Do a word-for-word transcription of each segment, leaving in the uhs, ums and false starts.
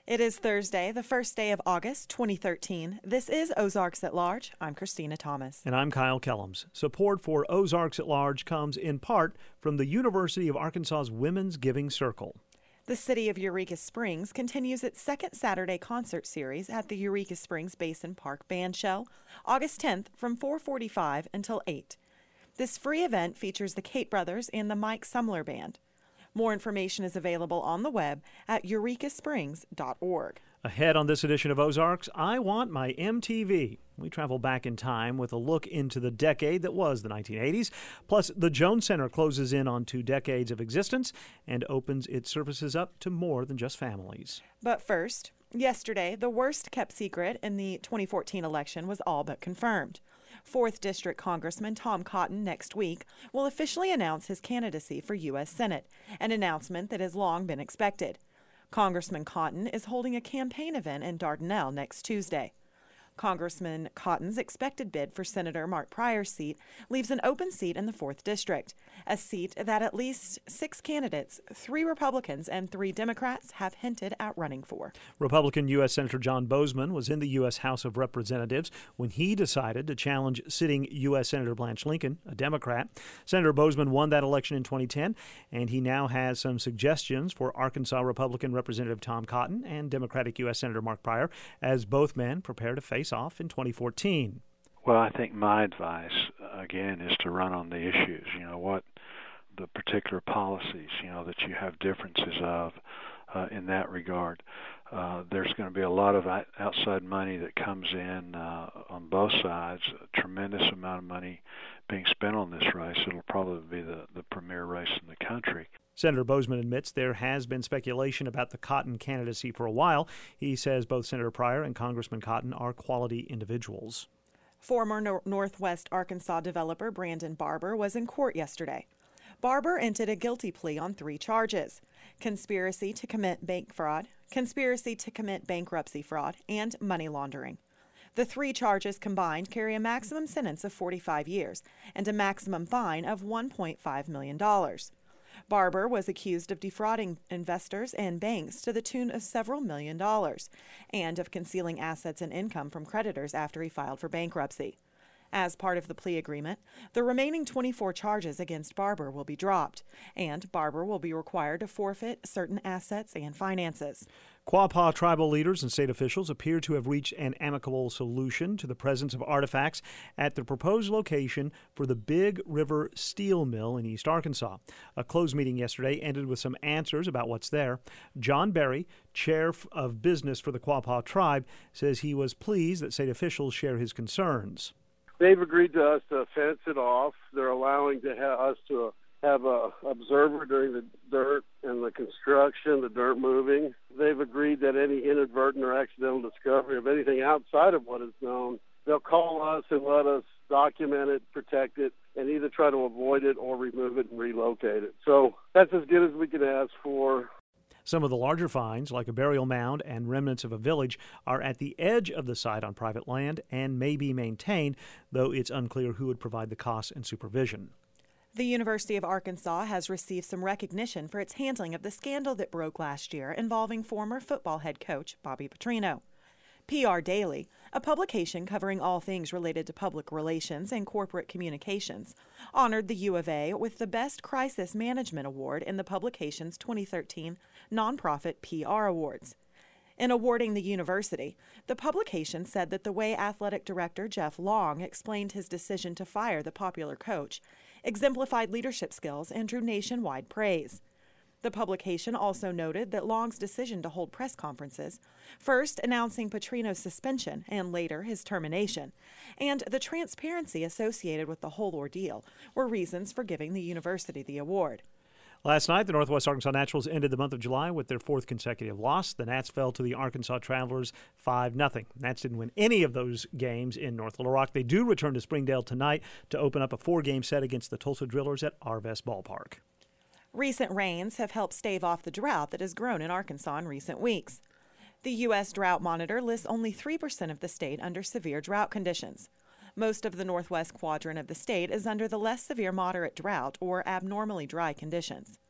It is Thursday, the first day of August, twenty thirteen. This is Ozarks at Large. I'm Christina Thomas. And I'm Kyle Kellums. Support for Ozarks at Large comes in part from the University of Arkansas's Women's Giving Circle. The city of Eureka Springs continues its second Saturday concert series at the Eureka Springs Basin Park Bandshell, August tenth from four forty-five until eight. This free event features the Kate Brothers and the Mike Sumler Band. More information is available on the web at eureka springs dot org. Ahead on this edition of Ozarks, I Want My M T V. We travel back in time with a look into the decade that was the nineteen eighties. Plus, the Jones Center closes in on two decades of existence and opens its services up to more than just families. But first, yesterday, the worst kept secret in the twenty fourteen election was all but confirmed. fourth District Congressman Tom Cotton next week will officially announce his candidacy for U S Senate, an announcement that has long been expected. Congressman Cotton is holding a campaign event in Dardanelle next Tuesday. Congressman Cotton's expected bid for Senator Mark Pryor's seat leaves an open seat in the fourth District, a seat that at least six candidates, three Republicans and three Democrats, have hinted at running for. Republican U S Senator John Boozman was in the U S House of Representatives when he decided to challenge sitting U S Senator Blanche Lincoln, a Democrat. Senator Boozman won that election in twenty ten, and he now has some suggestions for Arkansas Republican Representative Tom Cotton and Democratic U S Senator Mark Pryor as both men prepare to face off in twenty fourteen. Well, I think my advice, again, is to run on the issues. You know, what the particular policies, you know, that you have differences of uh, in that regard. Uh, there's going to be a lot of outside money that comes in uh, on both sides, a tremendous amount of money being spent on this race. It'll probably be the, the premier race in the country. Senator Boozman admits there has been speculation about the Cotton candidacy for a while. He says both Senator Pryor and Congressman Cotton are quality individuals. Former Nor- Northwest Arkansas developer Brandon Barber was in court yesterday. Barber entered a guilty plea on three charges: conspiracy to commit bank fraud, conspiracy to commit bankruptcy fraud, and money laundering. The three charges combined carry a maximum sentence of forty-five years and a maximum fine of one point five million dollars. Barber was accused of defrauding investors and banks to the tune of several million dollars and of concealing assets and income from creditors after he filed for bankruptcy. As part of the plea agreement, the remaining twenty-four charges against Barber will be dropped, and Barber will be required to forfeit certain assets and finances. Quapaw tribal leaders and state officials appear to have reached an amicable solution to the presence of artifacts at the proposed location for the Big River Steel Mill in East Arkansas. A closed meeting yesterday ended with some answers about what's there. John Berry, chair of business for the Quapaw tribe, says he was pleased that state officials share his concerns. They've agreed to us to fence it off. They're allowing to have us to have a observer during the dirt and the construction, the dirt moving. They've agreed that any inadvertent or accidental discovery of anything outside of what is known, they'll call us and let us document it, protect it, and either try to avoid it or remove it and relocate it. So that's as good as we can ask for. Some of the larger finds, like a burial mound and remnants of a village, are at the edge of the site on private land and may be maintained, though it's unclear who would provide the costs and supervision. The University of Arkansas has received some recognition for its handling of the scandal that broke last year involving former football head coach Bobby Petrino. P R Daily, a publication covering all things related to public relations and corporate communications, honored the U of A with the Best Crisis Management Award in the publication's twenty thirteen Nonprofit P R Awards. In awarding the university, the publication said that the way athletic director Jeff Long explained his decision to fire the popular coach exemplified leadership skills and drew nationwide praise. The publication also noted that Long's decision to hold press conferences, first announcing Petrino's suspension and later his termination, and the transparency associated with the whole ordeal were reasons for giving the university the award. Last night, the Northwest Arkansas Naturals ended the month of July with their fourth consecutive loss. The Nats fell to the Arkansas Travelers five nothing. Nats didn't win any of those games in North Little Rock. They do return to Springdale tonight to open up a four-game set against the Tulsa Drillers at Arvest Ballpark. Recent rains have helped stave off the drought that has grown in Arkansas in recent weeks. The U S Drought Monitor lists only three percent of the state under severe drought conditions. Most of the northwest quadrant of the state is under the less severe moderate drought or abnormally dry conditions.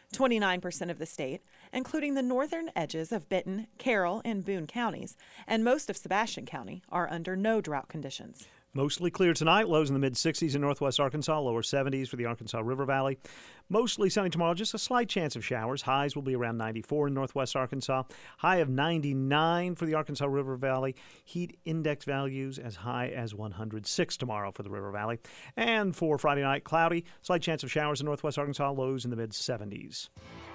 twenty-nine percent of the state, including the northern edges of Benton, Carroll, and Boone counties, and most of Sebastian County, are under no drought conditions. Mostly clear tonight. Lows in the mid-sixties in northwest Arkansas, lower seventies for the Arkansas River Valley. Mostly sunny tomorrow, just a slight chance of showers. Highs will be around ninety-four in northwest Arkansas. High of ninety-nine for the Arkansas River Valley. Heat index values as high as one hundred six tomorrow for the River Valley. And for Friday night, cloudy, slight chance of showers in northwest Arkansas, lows in the mid-seventies.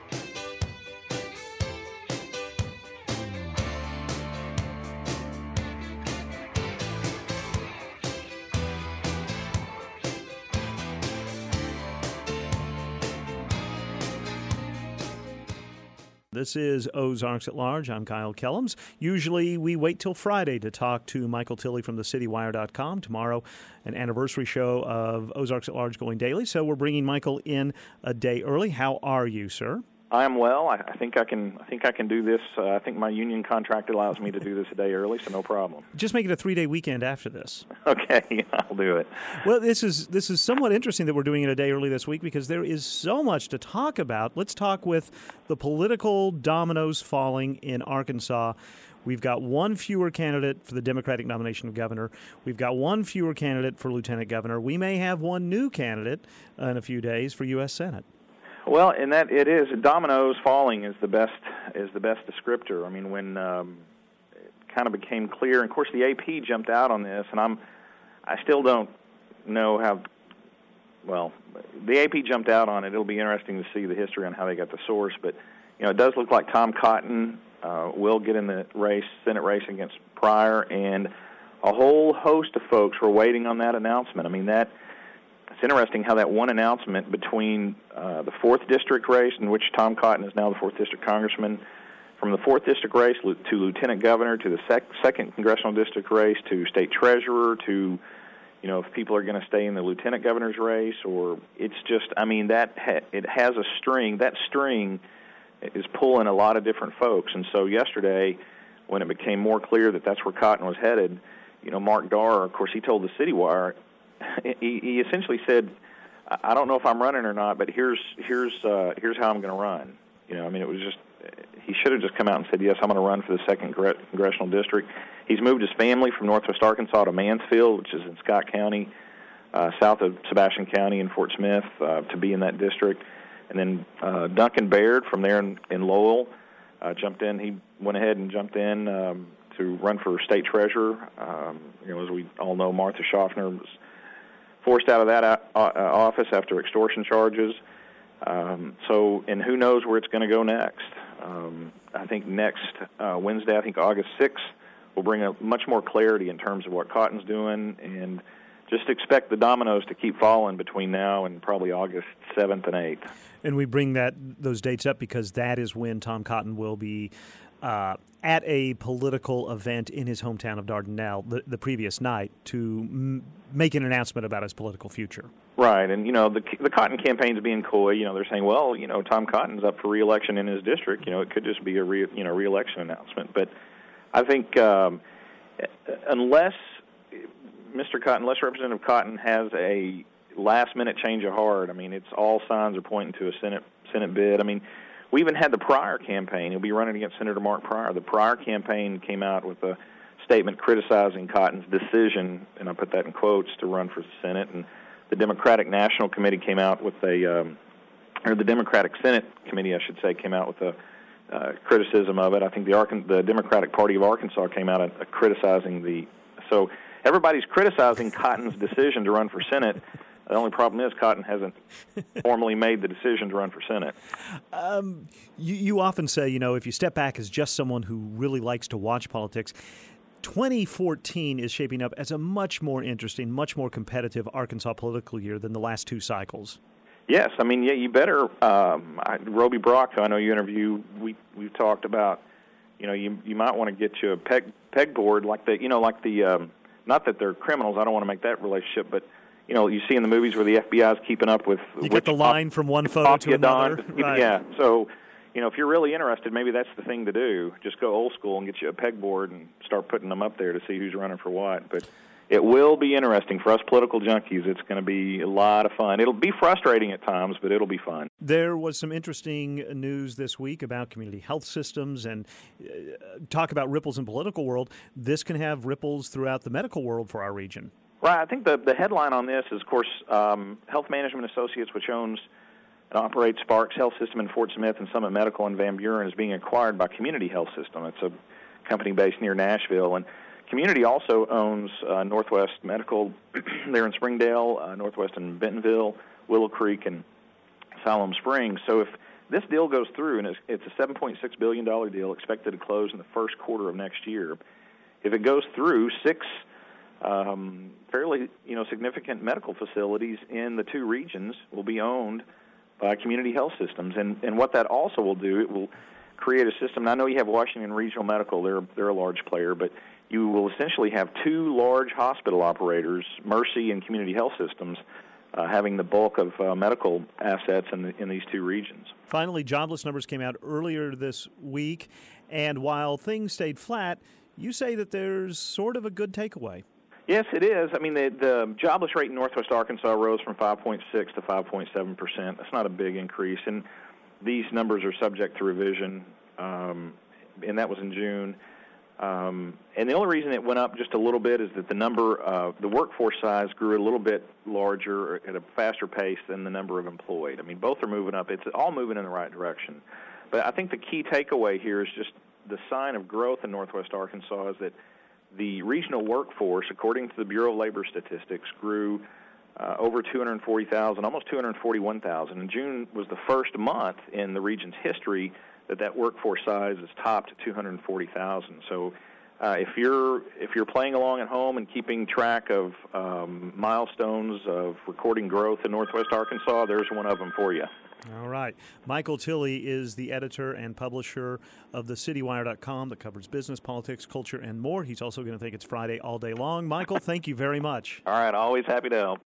This is Ozarks at Large. I'm Kyle Kellums. Usually we wait till Friday to talk to Michael Tilley from the city wire dot com. Tomorrow, an anniversary show of Ozarks at Large going daily, so we're bringing Michael in a day early. How are you, sir? I am well. I, I think I can. I think I can do this. Uh, I think my union contract allows me to do this a day early, so no problem. Just make it a three-day weekend after this. Okay, I'll do it. Well, this is this is somewhat interesting that we're doing it a day early this week because there is so much to talk about. Let's talk with the political dominoes falling in Arkansas. We've got one fewer candidate for the Democratic nomination of governor. We've got one fewer candidate for lieutenant governor. We may have one new candidate in a few days for U S Senate. Well, and that it is dominoes falling is the best is the best descriptor. I mean, when um, it kind of became clear, and of course the A P jumped out on this, and I'm I still don't know how. Well, the A P jumped out on it. It'll be interesting to see the history on how they got the source, but you know, it does look like Tom Cotton uh, will get in the race, Senate race against Pryor, and a whole host of folks were waiting on that announcement. I mean that. It's interesting how that one announcement between uh, the fourth District race, in which Tom Cotton is now the fourth District congressman, from the fourth District race to lieutenant governor, to the sec- second Congressional District race, to state treasurer, to, you know, if people are going to stay in the lieutenant governor's race, or it's just, I mean, that ha- it has a string. That string is pulling a lot of different folks. And so yesterday, when it became more clear that that's where Cotton was headed, you know, Mark Darr, of course, he told the City Wire, He, he essentially said, "I don't know if I'm running or not, but here's here's uh, here's how I'm going to run." You know, I mean, it was just he should have just come out and said, "Yes, I'm going to run for the second congressional district." He's moved his family from northwest Arkansas to Mansfield, which is in Scott County, uh, south of Sebastian County in Fort Smith, uh, to be in that district. And then uh, Duncan Baird from there in, in Lowell uh, jumped in. He went ahead and jumped in um, to run for state treasurer. Um, you know, as we all know, Martha Schaffner was forced out of that uh, office after extortion charges. Um, so, and who knows where it's going to go next. Um, I think next uh, Wednesday, I think August sixth, will bring a much more clarity in terms of what Cotton's doing, and just expect the dominoes to keep falling between now and probably August seventh and eighth. And we bring that those dates up because that is when Tom Cotton will be uh, at a political event in his hometown of Dardanelle the, the previous night to m- make an announcement about his political future. Right, and, you know, the the Cotton campaign's being coy. You know, they're saying, well, you know, Tom Cotton's up for re-election in his district. You know, it could just be a, re, you know, re-election announcement. But I think um, unless Mister Cotton, unless Representative Cotton has a last-minute change of heart, I mean, it's all signs are pointing to a Senate Senate bid. I mean, we even had the Pryor campaign. He'll be running against Senator Mark Pryor. The Pryor campaign came out with a statement criticizing Cotton's decision, and I put that in quotes, to run for the Senate. And the Democratic National Committee came out with a, um, or the Democratic Senate Committee, I should say, came out with a uh, criticism of it. I think the, Arkan- the Democratic Party of Arkansas came out uh, criticizing the. So everybody's criticizing Cotton's decision to run for Senate. The only problem is Cotton hasn't formally made the decision to run for Senate. Um, you, you often say, you know, if you step back as just someone who really likes to watch politics, twenty fourteen is shaping up as a much more interesting, much more competitive Arkansas political year than the last two cycles. Yes, I mean, yeah, you better. Um, I, Roby Brock, who I know you interview, we we've talked about. You know, you you might want to get you a peg pegboard like the, you know, like the. Um, not that they're criminals. I don't want to make that relationship, but. You know, you see in the movies where the F B I is keeping up with... You get the line from one photo to another. Right. Yeah, so, you know, if you're really interested, maybe that's the thing to do. Just go old school and get you a pegboard and start putting them up there to see who's running for what. But it will be interesting for us political junkies. It's going to be a lot of fun. It'll be frustrating at times, but it'll be fun. There was some interesting news this week about community health systems and uh, talk about ripples in political world. This can have ripples throughout the medical world for our region. Right. I think the, the headline on this is, of course, um, Health Management Associates, which owns and operates Sparks Health System in Fort Smith and Summit Medical in Van Buren, is being acquired by Community Health System. It's a company based near Nashville. And Community also owns uh, Northwest Medical there in Springdale, uh, Northwest in Bentonville, Willow Creek, and Siloam Springs. So if this deal goes through, and it's, it's a seven point six billion dollars deal expected to close in the first quarter of next year, if it goes through, six um, fairly you know significant medical facilities in the two regions will be owned by Community Health Systems. And, and what that also will do, it will create a system. And I know you have Washington Regional Medical, they're, they're a large player, but you will essentially have two large hospital operators, Mercy and Community Health Systems, uh, having the bulk of uh, medical assets in, the, in these two regions. Finally, jobless numbers came out earlier this week, and while things stayed flat, you say that there's sort of a good takeaway. Yes, it is. I mean, the, the jobless rate in Northwest Arkansas rose from five point six to five point seven percent. That's not a big increase, and these numbers are subject to revision, um, and that was in June. Um, and the only reason it went up just a little bit is that the number, uh, the workforce size grew a little bit larger at a faster pace than the number of employed. I mean, both are moving up. It's all moving in the right direction. But I think the key takeaway here is just the sign of growth in Northwest Arkansas is that the regional workforce, according to the Bureau of Labor Statistics, grew uh, over two hundred forty thousand, almost two hundred forty-one thousand. And June was the first month in the region's history that that workforce size is topped at two hundred forty thousand. So uh, if you're if you're playing along at home and keeping track of um, milestones of recording growth in Northwest Arkansas, there's one of them for you. All right. Michael Tilley is the editor and publisher of the city wire dot com that covers business, politics, culture, and more. He's also going to think it's Friday all day long. Michael, thank you very much. All right. Always happy to help.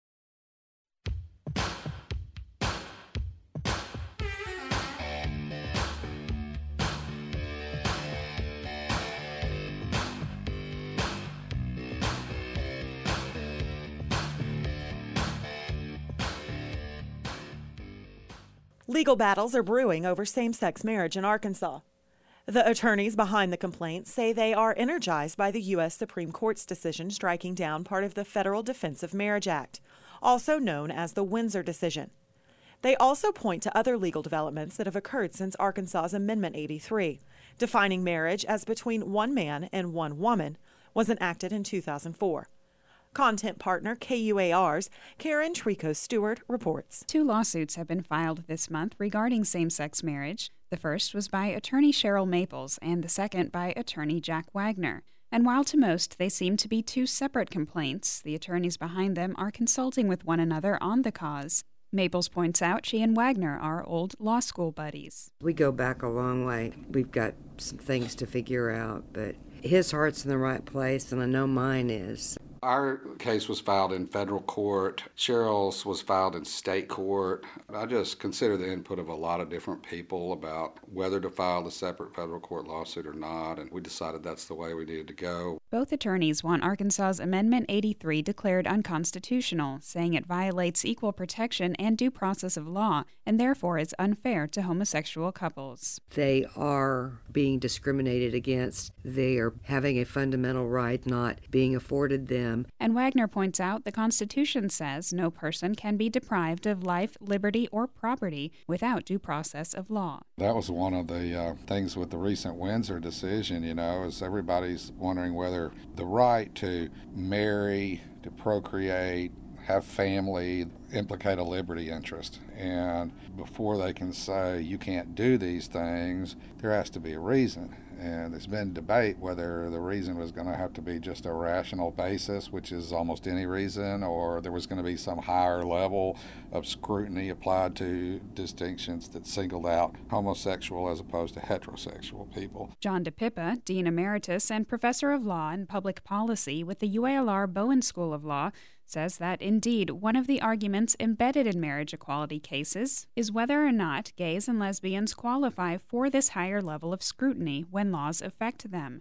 Legal battles are brewing over same-sex marriage in Arkansas. The attorneys behind the complaint say they are energized by the U S Supreme Court's decision striking down part of the Federal Defense of Marriage Act, also known as the Windsor decision. They also point to other legal developments that have occurred since Arkansas's Amendment eighty-three, defining marriage as between one man and one woman, was enacted in two thousand four. Content partner K U A R's Karen Trico-Stewart reports. Two lawsuits have been filed this month regarding same-sex marriage. The first was by attorney Cheryl Maples and the second by attorney Jack Wagner. And while to most they seem to be two separate complaints, the attorneys behind them are consulting with one another on the cause. Maples points out she and Wagner are old law school buddies. We go back a long way. We've got some things to figure out, but his heart's in the right place, and I know mine is. Our case was filed in federal court. Cheryl's was filed in state court. I just consider the input of a lot of different people about whether to file a separate federal court lawsuit or not, and we decided that's the way we needed to go. Both attorneys want Arkansas's Amendment eighty-three declared unconstitutional, saying it violates equal protection and due process of law, and therefore is unfair to homosexual couples. They are being discriminated against. They are having a fundamental right not being afforded them. And Wagner points out the Constitution says no person can be deprived of life, liberty, or property without due process of law. That was one of the uh, things with the recent Windsor decision, you know, is everybody's wondering whether the right to marry, to procreate, have family, implicate a liberty interest. And before they can say you can't do these things, there has to be a reason. And there's been debate whether the reason was going to have to be just a rational basis, which is almost any reason, or there was going to be some higher level of scrutiny applied to distinctions that singled out homosexual as opposed to heterosexual people. John DePippa, Dean Emeritus and Professor of Law and Public Policy with the U A L R Bowen School of Law, says that, indeed, one of the arguments embedded in marriage equality cases is whether or not gays and lesbians qualify for this higher level of scrutiny when laws affect them.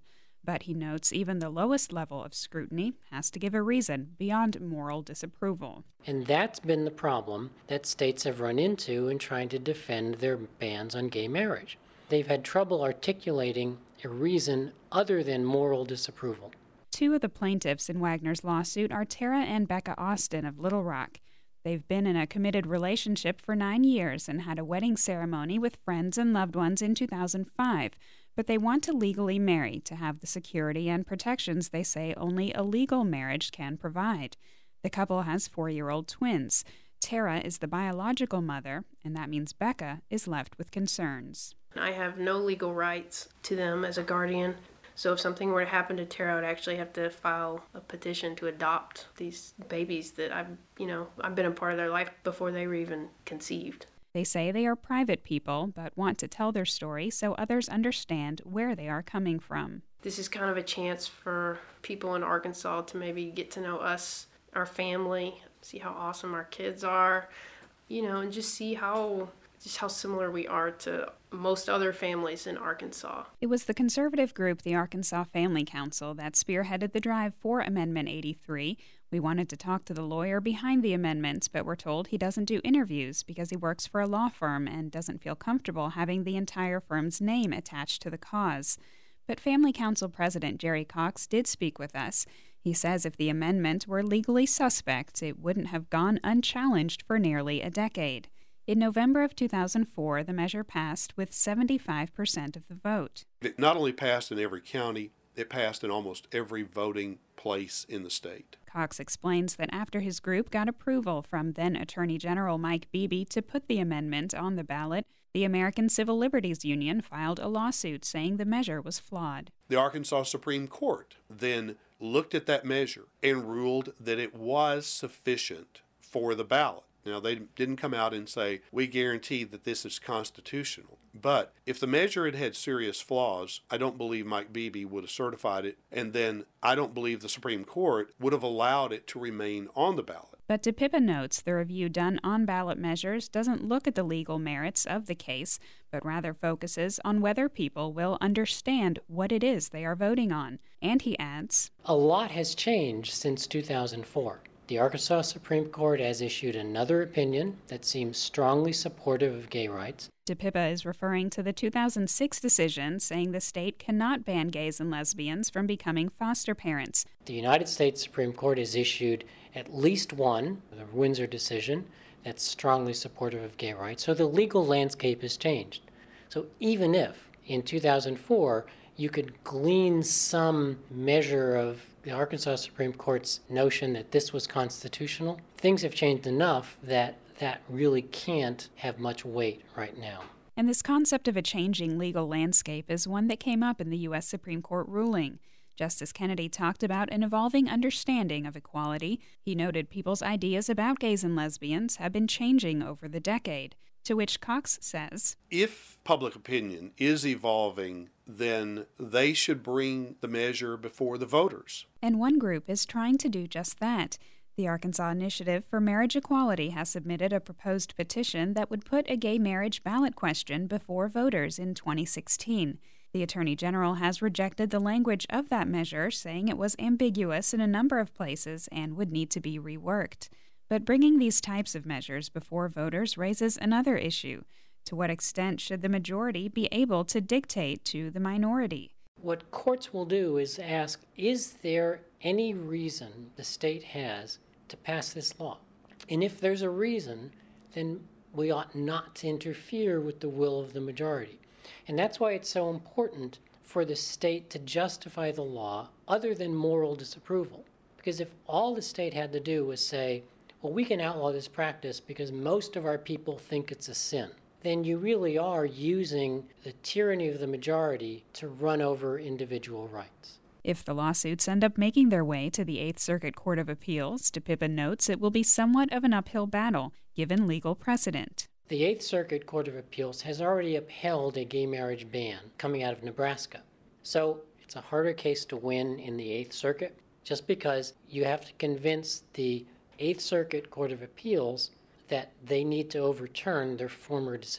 But he notes even the lowest level of scrutiny has to give a reason beyond moral disapproval. And that's been the problem that states have run into in trying to defend their bans on gay marriage. They've had trouble articulating a reason other than moral disapproval. Two of the plaintiffs in Wagner's lawsuit are Tara and Becca Austin of Little Rock. They've been in a committed relationship for nine years and had a wedding ceremony with friends and loved ones in two thousand five. But they want to legally marry to have the security and protections they say only a legal marriage can provide. The couple has four-year-old twins. Tara is the biological mother, and that means Becca is left with concerns. I have no legal rights to them as a guardian. So if something were to happen to Tara, I would actually have to file a petition to adopt these babies that I've, you know, I've been a part of their life before they were even conceived. They say they are private people, but want to tell their story so others understand where they are coming from. This is kind of a chance for people in Arkansas to maybe get to know us, our family, see how awesome our kids are, you know, and just see how just how similar we are to most other families in Arkansas. It was the conservative group, the Arkansas Family Council, that spearheaded the drive for Amendment eighty-three. We wanted to talk to the lawyer behind the amendments, but we're told he doesn't do interviews because he works for a law firm and doesn't feel comfortable having the entire firm's name attached to the cause. But Family Council President Jerry Cox did speak with us. He says if the amendment were legally suspect, it wouldn't have gone unchallenged for nearly a decade. In November of two thousand four, the measure passed with seventy-five percent of the vote. It not only passed in every county, it passed in almost every voting place in the state. Cox explains that after his group got approval from then Attorney General Mike Beebe to put the amendment on the ballot, the American Civil Liberties Union filed a lawsuit saying the measure was flawed. The Arkansas Supreme Court then looked at that measure and ruled that it was sufficient for the ballot. Now, they didn't come out and say, we guarantee that this is constitutional. But if the measure had had serious flaws, I don't believe Mike Beebe would have certified it, and then I don't believe the Supreme Court would have allowed it to remain on the ballot. But DePippa notes the review done on ballot measures doesn't look at the legal merits of the case, but rather focuses on whether people will understand what it is they are voting on. And he adds, a lot has changed since two thousand four. The Arkansas Supreme Court has issued another opinion that seems strongly supportive of gay rights. DePippa is referring to the two thousand six decision saying the state cannot ban gays and lesbians from becoming foster parents. The United States Supreme Court has issued at least one, the Windsor decision, that's strongly supportive of gay rights. So the legal landscape has changed. So even if in two thousand four you could glean some measure of the Arkansas Supreme Court's notion that this was constitutional, things have changed enough that that really can't have much weight right now. And this concept of a changing legal landscape is one that came up in the U S Supreme Court ruling. Justice Kennedy talked about an evolving understanding of equality. He noted people's ideas about gays and lesbians have been changing over the decade, to which Cox says, if public opinion is evolving, then they should bring the measure before the voters. And one group is trying to do just that. The Arkansas Initiative for Marriage Equality has submitted a proposed petition that would put a gay marriage ballot question before voters in twenty sixteen. The Attorney General has rejected the language of that measure, saying it was ambiguous in a number of places and would need to be reworked. But bringing these types of measures before voters raises another issue. To what extent should the majority be able to dictate to the minority? What courts will do is ask, is there any reason the state has to pass this law? And if there's a reason, then we ought not to interfere with the will of the majority. And that's why it's so important for the state to justify the law other than moral disapproval. Because if all the state had to do was say, well, we can outlaw this practice because most of our people think it's a sin, then you really are using the tyranny of the majority to run over individual rights. If the lawsuits end up making their way to the Eighth Circuit Court of Appeals, DePippa notes it will be somewhat of an uphill battle, given legal precedent. The Eighth Circuit Court of Appeals has already upheld a gay marriage ban coming out of Nebraska. So it's a harder case to win in the Eighth Circuit, just because you have to convince the Eighth Circuit Court of Appeals that they need to overturn their former decision.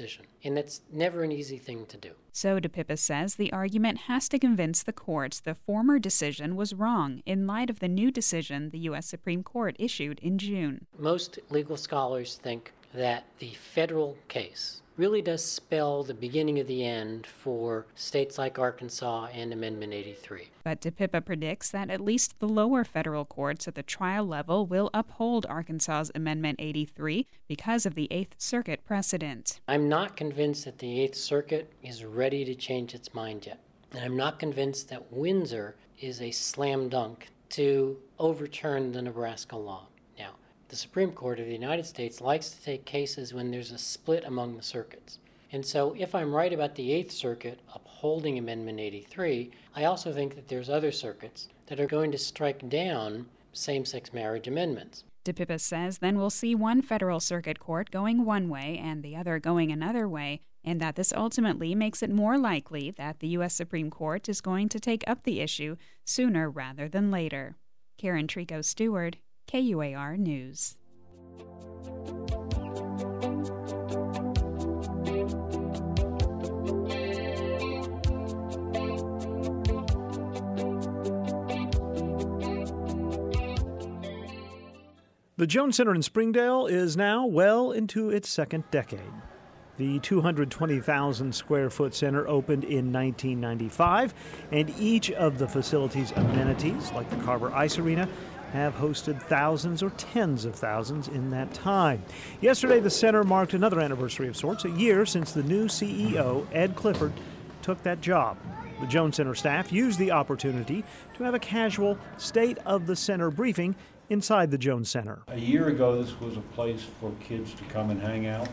And that's never an easy thing to do. So DePippa says the argument has to convince the courts the former decision was wrong in light of the new decision the U S Supreme Court issued in June. Most legal scholars think that the federal case really does spell the beginning of the end for states like Arkansas and Amendment eighty-three. But DePippa predicts that at least the lower federal courts at the trial level will uphold Arkansas's Amendment eighty-three because of the Eighth Circuit precedent. I'm not convinced that the Eighth Circuit is ready to change its mind yet. And I'm not convinced that Windsor is a slam dunk to overturn the Nebraska law. The Supreme Court of the United States likes to take cases when there's a split among the circuits. And so if I'm right about the Eighth Circuit upholding Amendment eighty-three, I also think that there's other circuits that are going to strike down same-sex marriage amendments. DePippa says then we'll see one federal circuit court going one way and the other going another way, and that this ultimately makes it more likely that the U S Supreme Court is going to take up the issue sooner rather than later. Karen Trico Stewart, K U A R News. The Jones Center in Springdale is now well into its second decade. The two hundred twenty thousand square foot center opened in nineteen ninety-five, and each of the facility's amenities, like the Carver Ice Arena, have hosted thousands or tens of thousands in that time. Yesterday, the center marked another anniversary of sorts, a year since the new C E O, Ed Clifford, took that job. The Jones Center staff used the opportunity to have a casual State of the Center briefing inside the Jones Center. A year ago, this was a place for kids to come and hang out.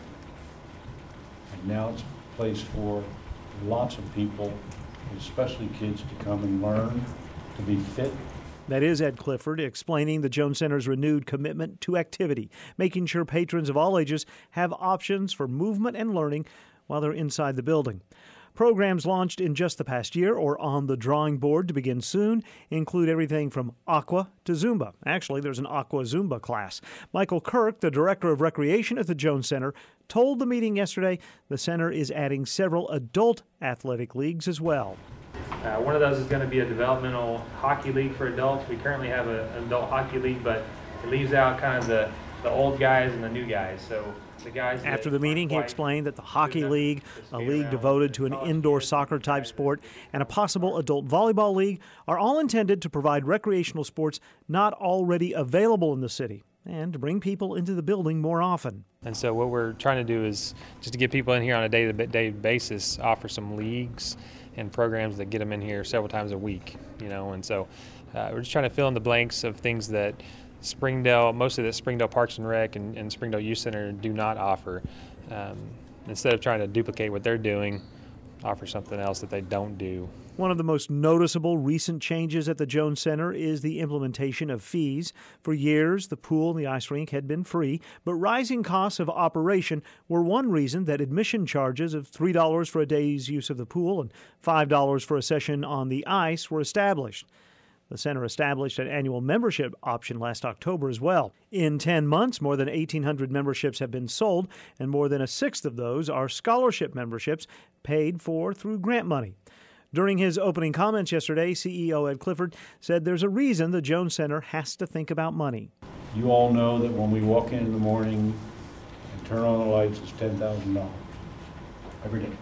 And now it's a place for lots of people, especially kids, to come and learn, to be fit. That is Ed Clifford explaining the Jones Center's renewed commitment to activity, making sure patrons of all ages have options for movement and learning while they're inside the building. Programs launched in just the past year or on the drawing board to begin soon include everything from aqua to Zumba. Actually, there's an aqua Zumba class. Michael Kirk, the director of recreation at the Jones Center, told the meeting yesterday the center is adding several adult athletic leagues as well. Uh, one of those is going to be a developmental hockey league for adults. We currently have a, an adult hockey league, but it leaves out kind of the, the old guys and the new guys. So the guys. After the meeting, he explained that the hockey league, a league devoted to an indoor soccer type sport, and a possible adult volleyball league are all intended to provide recreational sports not already available in the city and to bring people into the building more often. And so what we're trying to do is just to get people in here on a day-to-day basis, offer some leagues and programs that get them in here several times a week, you know, and so uh, we're just trying to fill in the blanks of things that Springdale, mostly that Springdale Parks and Rec and, and Springdale Youth Center do not offer. Um, instead of trying to duplicate what they're doing, offer something else that they don't do. One of the most noticeable recent changes at the Jones Center is the implementation of fees. For years, the pool and the ice rink had been free, but rising costs of operation were one reason that admission charges of three dollars for a day's use of the pool and five dollars for a session on the ice were established. The center established an annual membership option last October as well. In ten months, more than eighteen hundred memberships have been sold, and more than a sixth of those are scholarship memberships paid for through grant money. During his opening comments yesterday, C E O Ed Clifford said there's a reason the Jones Center has to think about money. You all know that when we walk in in the morning and turn on the lights, it's ten thousand dollars every day,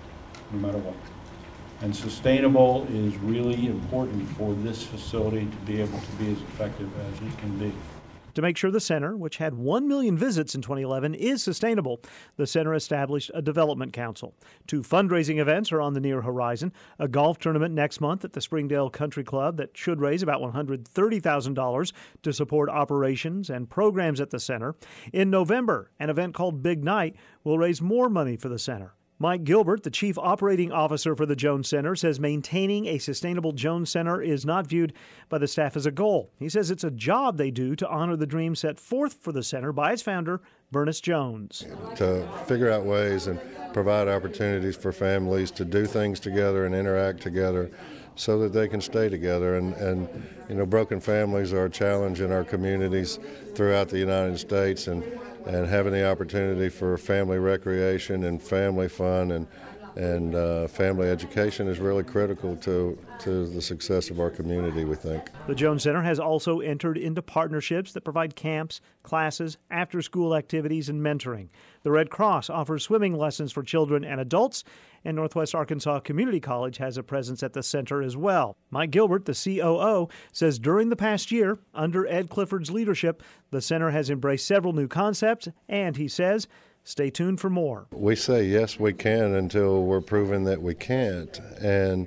no matter what. And sustainable is really important for this facility to be able to be as effective as it can be. To make sure the center, which had one million visits in twenty eleven, is sustainable, the center established a development council. Two fundraising events are on the near horizon, a golf tournament next month at the Springdale Country Club that should raise about one hundred thirty thousand dollars to support operations and programs at the center. In November, an event called Big Night will raise more money for the center. Mike Gilbert, the chief operating officer for the Jones Center, says maintaining a sustainable Jones Center is not viewed by the staff as a goal. He says it's a job they do to honor the dream set forth for the center by its founder, Bernice Jones. To figure out ways and provide opportunities for families to do things together and interact together so that they can stay together. And, and you know, broken families are a challenge in our communities throughout the United States, and and having the opportunity for family recreation and family fun and and uh, family education is really critical to, to the success of our community, we think. The Jones Center has also entered into partnerships that provide camps, classes, after-school activities, and mentoring. The Red Cross offers swimming lessons for children and adults, and Northwest Arkansas Community College has a presence at the center as well. Mike Gilbert, the C O O, says during the past year, under Ed Clifford's leadership, the center has embraced several new concepts, and he says, stay tuned for more. We say yes, we can until we're proven that we can't. And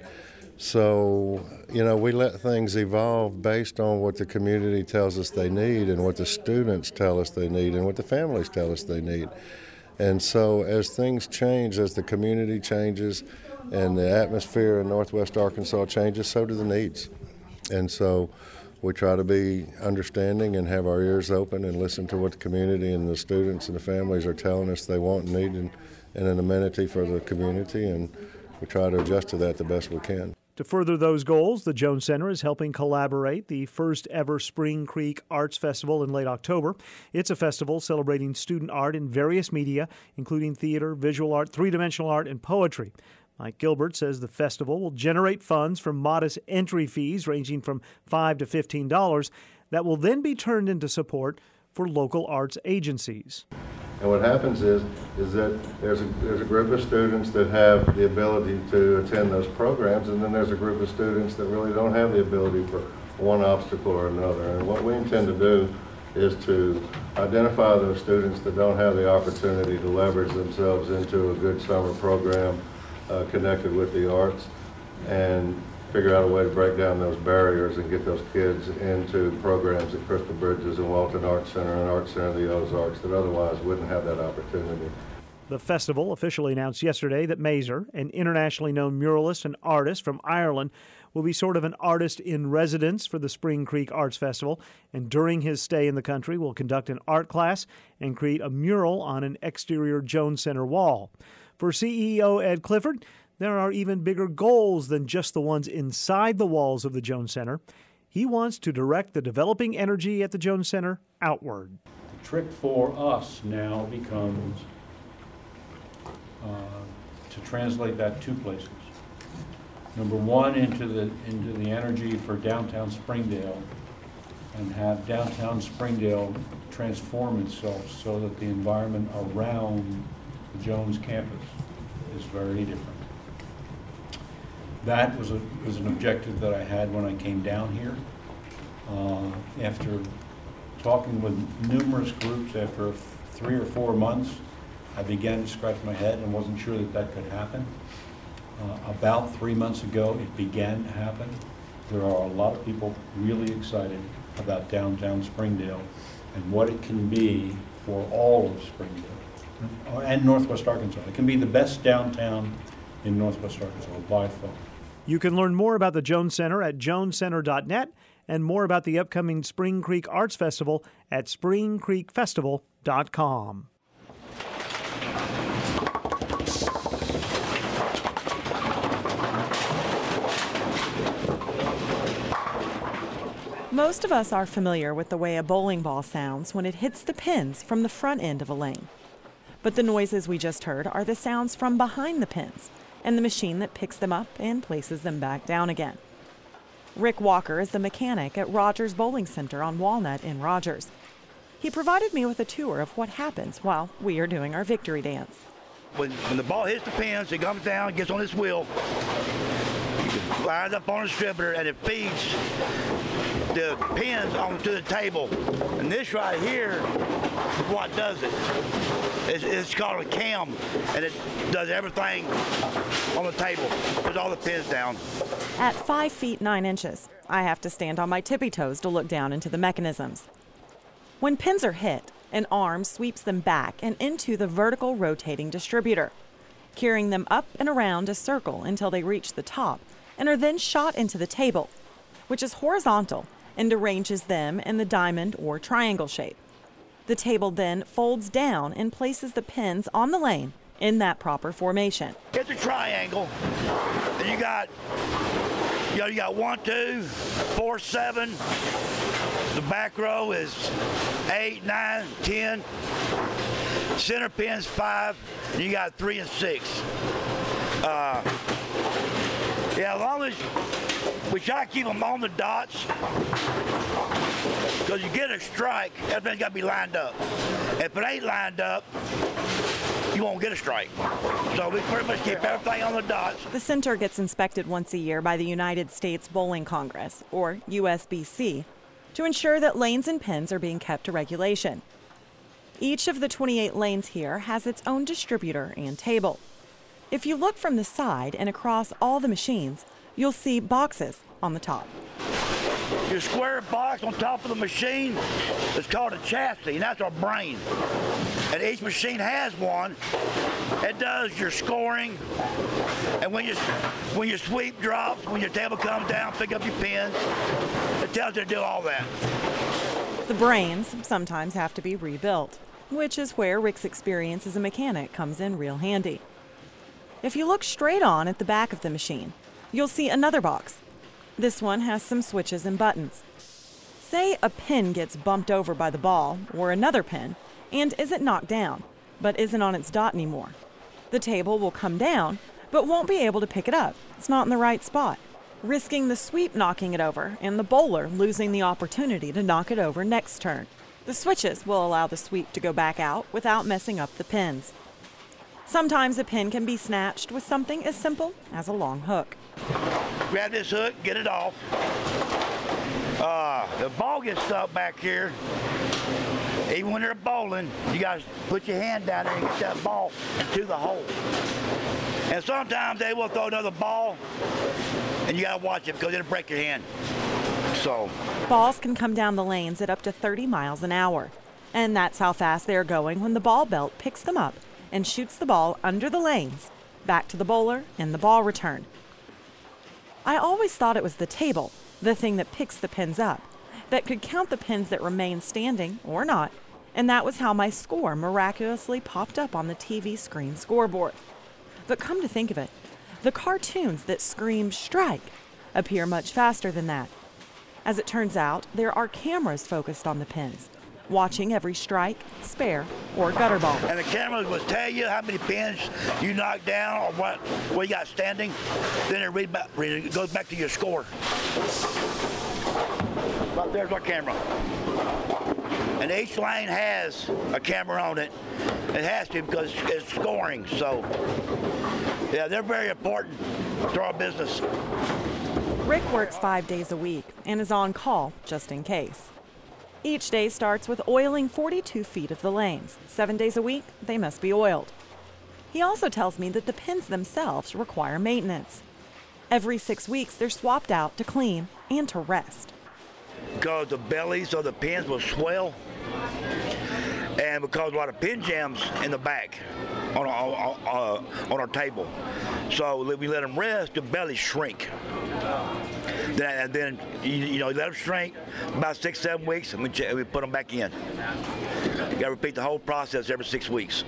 so, you know, we let things evolve based on what the community tells us they need and what the students tell us they need and what the families tell us they need. And so as things change, as the community changes and the atmosphere in Northwest Arkansas changes, so do the needs. And so we try to be understanding and have our ears open and listen to what the community and the students and the families are telling us they want and need, and, and an amenity for the community, and we try to adjust to that the best we can. To further those goals, the Jones Center is helping collaborate the first ever Spring Creek Arts Festival in late October. It's a festival celebrating student art in various media, including theater, visual art, three-dimensional art, and poetry. Mike Gilbert says the festival will generate funds from modest entry fees ranging from five dollars to fifteen dollars that will then be turned into support for local arts agencies. And what happens is is that there's a, there's a group of students that have the ability to attend those programs, and then there's a group of students that really don't have the ability for one obstacle or another. And what we intend to do is to identify those students that don't have the opportunity to leverage themselves into a good summer program Uh, connected with the arts, and figure out a way to break down those barriers and get those kids into programs at Crystal Bridges and Walton Arts Center and Arts Center of the Ozarks that otherwise wouldn't have that opportunity. The festival officially announced yesterday that Mazer, an internationally known muralist and artist from Ireland, will be sort of an artist in residence for the Spring Creek Arts Festival, and during his stay in the country will conduct an art class and create a mural on an exterior Jones Center wall. For C E O Ed Clifford, there are even bigger goals than just the ones inside the walls of the Jones Center. He wants to direct the developing energy at the Jones Center outward. The trick for us now becomes uh, to translate that two places. Number one, into the into the energy for downtown Springdale, and have downtown Springdale transform itself so that the environment around the Jones campus is very different. That was a was an objective that I had when I came down here. Uh, after talking with numerous groups, after three or four months, I began to scratch my head and wasn't sure that that could happen. Uh, about three months ago, it began to happen. There are a lot of people really excited about downtown Springdale and what it can be for all of Springdale and Northwest Arkansas. It can be the best downtown in Northwest Arkansas by far. You can learn more about the Jones Center at jones center dot net and more about the upcoming Spring Creek Arts Festival at spring creek festival dot com. Most of us are familiar with the way a bowling ball sounds when it hits the pins from the front end of a lane. But the noises we just heard are the sounds from behind the pins and the machine that picks them up and places them back down again. Rick Walker is the mechanic at Rogers Bowling Center on Walnut in Rogers. He provided me with a tour of what happens while we are doing our victory dance. When, when the ball hits the pins, it comes down, gets on this wheel, lines up on a distributor, and it feeds the pins onto the table. And this right here is what does it. It's, it's called a cam, and it does everything on the table. Puts all the pins down. At five feet nine inches, I have to stand on my tippy toes to look down into the mechanisms. When pins are hit, an arm sweeps them back and into the vertical rotating distributor, carrying them up and around a circle until they reach the top and are then shot into the table, which is horizontal and arranges them in the diamond or triangle shape. The table then folds down and places the pins on the lane in that proper formation. It's a triangle, and you got, you know, you got one, two, four, seven, The back row is eight, nine, ten. Center pin's five. And you got three and six. Uh, yeah, as long as we try to keep them on the dots, because you get a strike, everything's got to be lined up. If it ain't lined up, you won't get a strike. So we pretty much keep everything on the dots. The center gets inspected once a year by the United States Bowling Congress, or U S B C, to ensure that lanes and pins are being kept to regulation. Each of the twenty-eight lanes here has its own distributor and table. If you look from the side and across all the machines, you'll see boxes on the top. Your square box on top of the machine is called a chassis, and that's our brain. And each machine has one. It does your scoring, and when you when your sweep drops, when your table comes down, pick up your pins. It tells you to do all that. The brains sometimes have to be rebuilt, which is where Rick's experience as a mechanic comes in real handy. If you look straight on at the back of the machine, you'll see another box. This one has some switches and buttons. Say a pin gets bumped over by the ball or another pin and isn't knocked down, but isn't on its dot anymore. The table will come down, but won't be able to pick it up. It's not in the right spot, risking the sweep knocking it over and the bowler losing the opportunity to knock it over next turn. The switches will allow the sweep to go back out without messing up the pins. Sometimes a pin can be snatched with something as simple as a long hook. Grab this hook, get it off. Uh, the ball gets stuck back here. Even when they're bowling, you gotta put your hand down there and get that ball into the hole. And sometimes they will throw another ball, and you gotta watch it because it'll break your hand. So balls can come down the lanes at up to thirty miles an hour, and that's how fast they're going when the ball belt picks them up and shoots the ball under the lanes, back to the bowler and the ball return. I always thought it was the table, the thing that picks the pins up, that could count the pins that remain standing or not, and that was how my score miraculously popped up on the T V screen scoreboard. But come to think of it, the cartoons that scream "strike" appear much faster than that. As it turns out, there are cameras focused on the pins, watching every strike, spare, or gutter ball. And the cameras will tell you how many pins you knocked down or what, what you got standing. Then it, read back, it goes back to your score. Right there's our camera. And each lane has a camera on it. It has to because it's scoring. So, yeah, they're very important to our business. Rick works five days a week and is on call just in case. Each day starts with oiling forty-two feet of the lanes. Seven days a week, they must be oiled. He also tells me that the pins themselves require maintenance. Every six weeks, they're swapped out to clean and to rest. Because the bellies of the pins will swell, and because a lot of pin jams in the back on our, on, uh, on our table. So we let them rest, the bellies shrink. Then, and then you, you know, let them shrink about six, seven weeks, and we, we put them back in. You got to repeat the whole process every six weeks.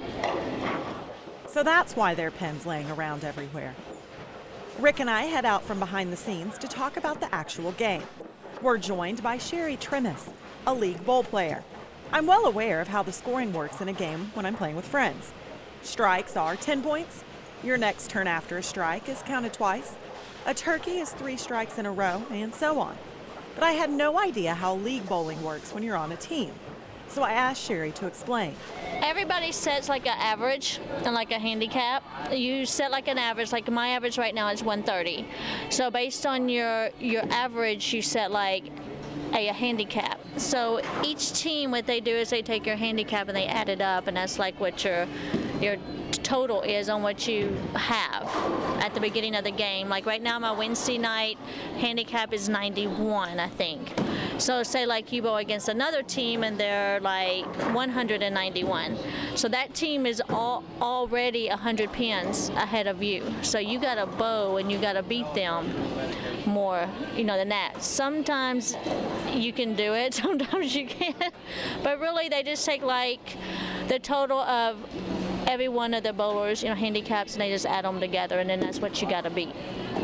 So that's why there are pins laying around everywhere. Rick and I head out from behind the scenes to talk about the actual game. We're joined by Sherry Trimis, a league bowl player. I'm well aware of how the scoring works in a game when I'm playing with friends. Strikes are ten points. Your next turn after a strike is counted twice. A turkey is three strikes in a row, and so on. But I had no idea how league bowling works when you're on a team. So I asked Sherry to explain. Everybody sets like an average and like a handicap. You set like an average, like my average right now is one thirty. So based on your, your average, you set like a, a handicap. So each team, what they do is they take your handicap and they add it up, and that's like what your your total is on what you have at the beginning of the game. Like right now, my Wednesday night handicap is ninety-one, I think. So say like you bowl against another team and they're like one hundred ninety-one. So that team is all, already one hundred pins ahead of you. So you got to bow and you got to beat them more, you know, than that. Sometimes you can do it, sometimes you can't. But really they just take like the total of every one of the bowlers, you know, handicaps, and they just add them together, and then that's what you got to beat.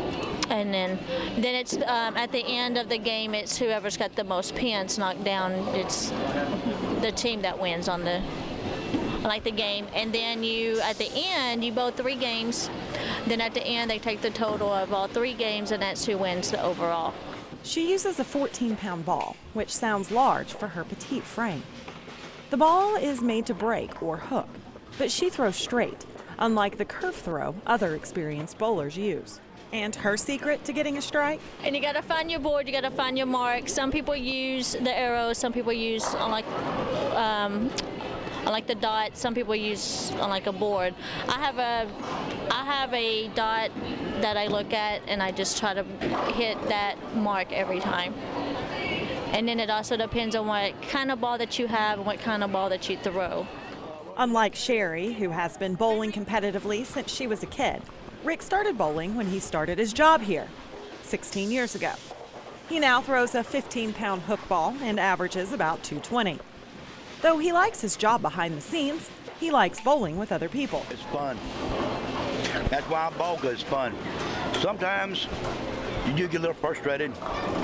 And then, then it's um, at the end of the game. It's whoever's got the most pins knocked down. It's the team that wins on the like the game. And then you, at the end, you bowl three games. Then at the end, they take the total of all three games, and that's who wins the overall. She uses a fourteen-pound ball, which sounds large for her petite frame. The ball is made to break or hook, but she throws straight, unlike the curve throw other experienced bowlers use. And her secret to getting a strike? And you got to find your board, you got to find your mark. Some people use the arrows, some people use on like, um, on like the dot, some people use on like a board. I have a, I have a dot that I look at, and I just try to hit that mark every time. And then it also depends on what kind of ball that you have and what kind of ball that you throw. Unlike Sherry, who has been bowling competitively since she was a kid, Rick started bowling when he started his job here, sixteen years ago. He now throws a fifteen-pound hook ball and averages about two twenty. Though he likes his job behind the scenes, he likes bowling with other people. It's fun. That's why I bowl, because it's fun. Sometimes you do get a little frustrated,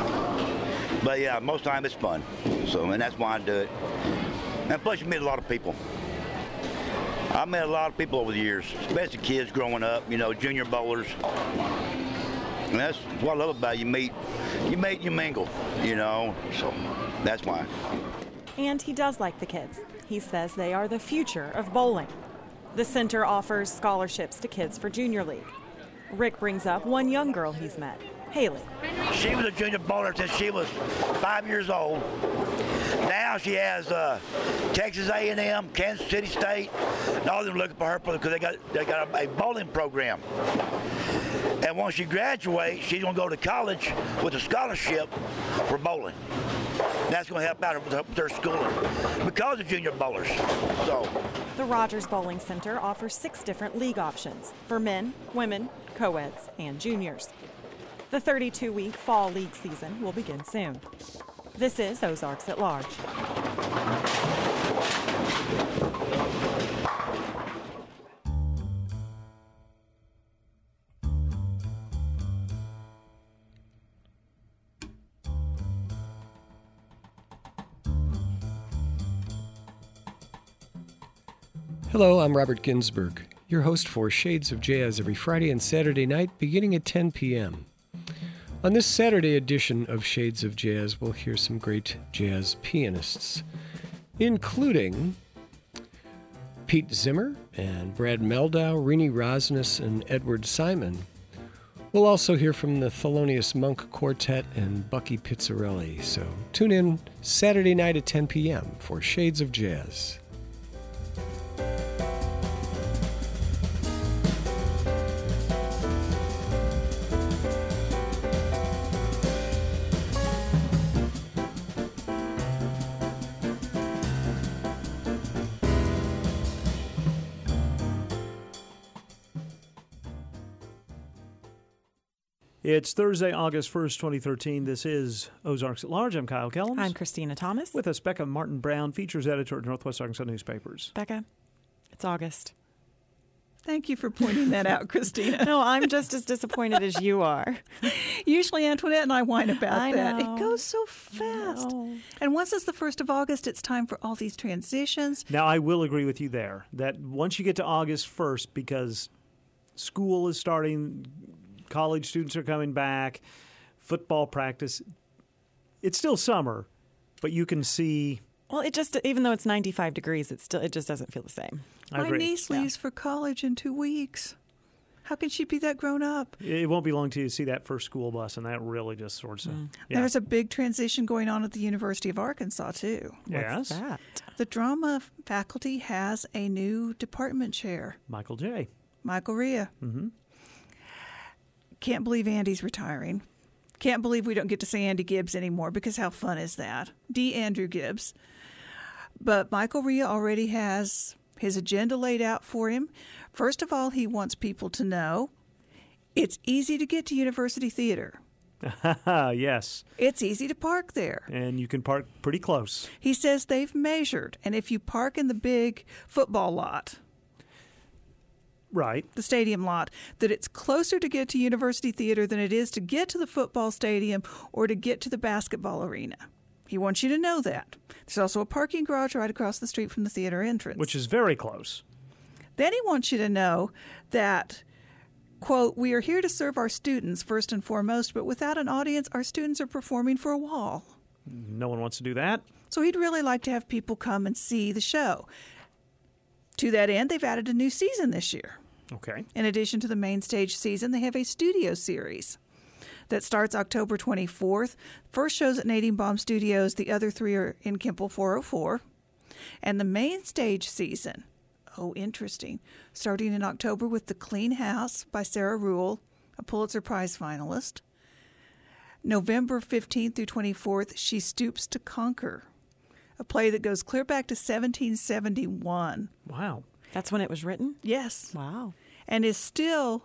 but yeah, most of the time it's fun. So, and that's why I do it. And plus, you meet a lot of people. I've met a lot of people over the years, especially kids growing up, you know, junior bowlers. And that's what I love about it. You meet, you meet, you mingle, you know, so that's why. And he does like the kids. He says they are the future of bowling. The center offers scholarships to kids for Junior League. Rick brings up one young girl he's met, Haley. She was a junior bowler since she was five years old. Now she has uh, Texas A and M, Kansas City State, and all of them looking for her because they got they got a, a bowling program. And once she graduates, she's going to go to college with a scholarship for bowling. That's going to help out with her, with her schooling because of junior bowlers. So, the Rogers Bowling Center offers six different league options for men, women, co-eds, and juniors. The thirty-two week fall league season will begin soon. This is Ozarks at Large. Hello, I'm Robert Ginsburg, your host for Shades of Jazz every Friday and Saturday night beginning at ten p.m. On this Saturday edition of Shades of Jazz, we'll hear some great jazz pianists, including Pete Zimmer and Brad Meldau, Rini Rosnes, and Edward Simon. We'll also hear from the Thelonious Monk Quartet and Bucky Pizzarelli. So tune in Saturday night at ten p.m. for Shades of Jazz. It's Thursday, August first, twenty thirteen. This is Ozarks at Large. I'm Kyle Kellums. I'm Christina Thomas. With us, Becca Martin Brown, features editor at Northwest Arkansas Newspapers. Becca, it's August. Thank you for pointing that out, Christina. No, I'm just as disappointed as you are. Usually Antoinette and I whine about I that. know. It goes so fast. And once it's the first of August, it's time for all these transitions. Now, I will agree with you there, that once you get to August first, because school is starting, college students are coming back, football practice, it's still summer, but you can see... Well, it just, even though it's ninety-five degrees, it still it just doesn't feel the same. I My agree. niece Yeah. leaves for college in two weeks. How can she be that grown up? It won't be long till you see that first school bus, and that really just sorts of... Mm. Yeah. There's a big transition going on at the University of Arkansas, too. Yes. What's that? The drama faculty has a new department chair. Michael J. Michael Rhea. Mm-hmm. Can't believe Andy's retiring. Can't believe we don't get to say Andy Gibbs anymore, because how fun is that? D. Andrew Gibbs. But Michael Rhea already has his agenda laid out for him. First of all, he wants people to know it's easy to get to University Theater. Yes. It's easy to park there. And you can park pretty close. He says they've measured, and if you park in the big football lot, Right. The stadium lot, that it's closer to get to University Theater than it is to get to the football stadium or to get to the basketball arena. He wants you to know that. There's also a parking garage right across the street from the theater entrance. Which is very close. Then he wants you to know that, quote, we are here to serve our students first and foremost, but without an audience, our students are performing for a wall. No one wants to do that. So he'd really like to have people come and see the show. To that end, they've added a new season this year. Okay. In addition to the main stage season, they have a studio series that starts October twenty-fourth. First show's at Nadine Baum Studios. The other three are in Kemple four oh four. And the main stage season, oh, interesting, starting in October with The Clean House by Sarah Ruhl, a Pulitzer Prize finalist. November fifteenth through twenty-fourth, She Stoops to Conquer, a play that goes clear back to seventeen seventy-one. Wow. That's when it was written? Yes. Wow. And is still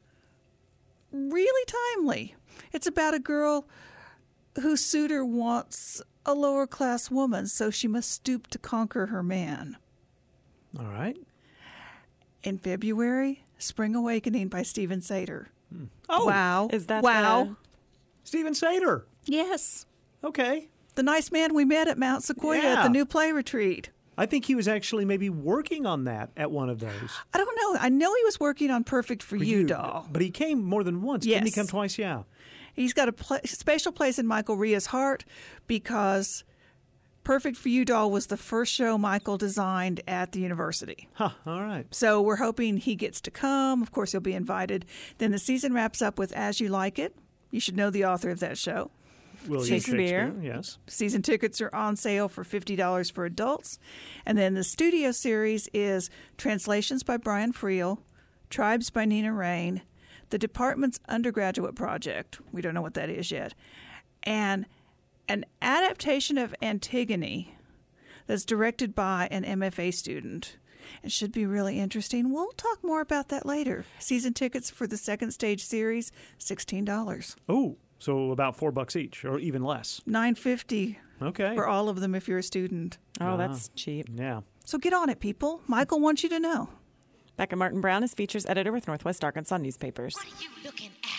really timely. It's about a girl whose suitor wants a lower-class woman, so she must stoop to conquer her man. All right. In February, Spring Awakening by Stephen Sater. Hmm. Oh. Wow. Is that wow. the... Stephen Sater. Yes. Okay. The nice man we met at Mount Sequoia Yeah. at the new play retreat. I think he was actually maybe working on that at one of those. I don't know. I know he was working on Perfect for, For You, you, doll. But he came more than once. Yes. Didn't he come twice? Yeah. He's got a pla special place in Michael Ria's heart because Perfect for You, doll was the first show Michael designed at the university. Huh. All right. So we're hoping he gets to come. Of course, he'll be invited. Then the season wraps up with As You Like It. You should know the author of that show. William Shakespeare. Shakespeare, yes. Season tickets are on sale for fifty dollars for adults. And then the studio series is Translations by Brian Friel, Tribes by Nina Rain, The Department's Undergraduate Project. We don't know what that is yet. And an adaptation of Antigone that's directed by an M F A student. It should be really interesting. We'll talk more about that later. Season tickets for the second stage series, sixteen dollars. Oh, so about four bucks each, or even less. nine fifty. Okay. For all of them if you're a student. Oh, that's cheap. Yeah. So get on it, people. Michael wants you to know. Becca Martin Brown is features editor with Northwest Arkansas Newspapers. What are you looking at?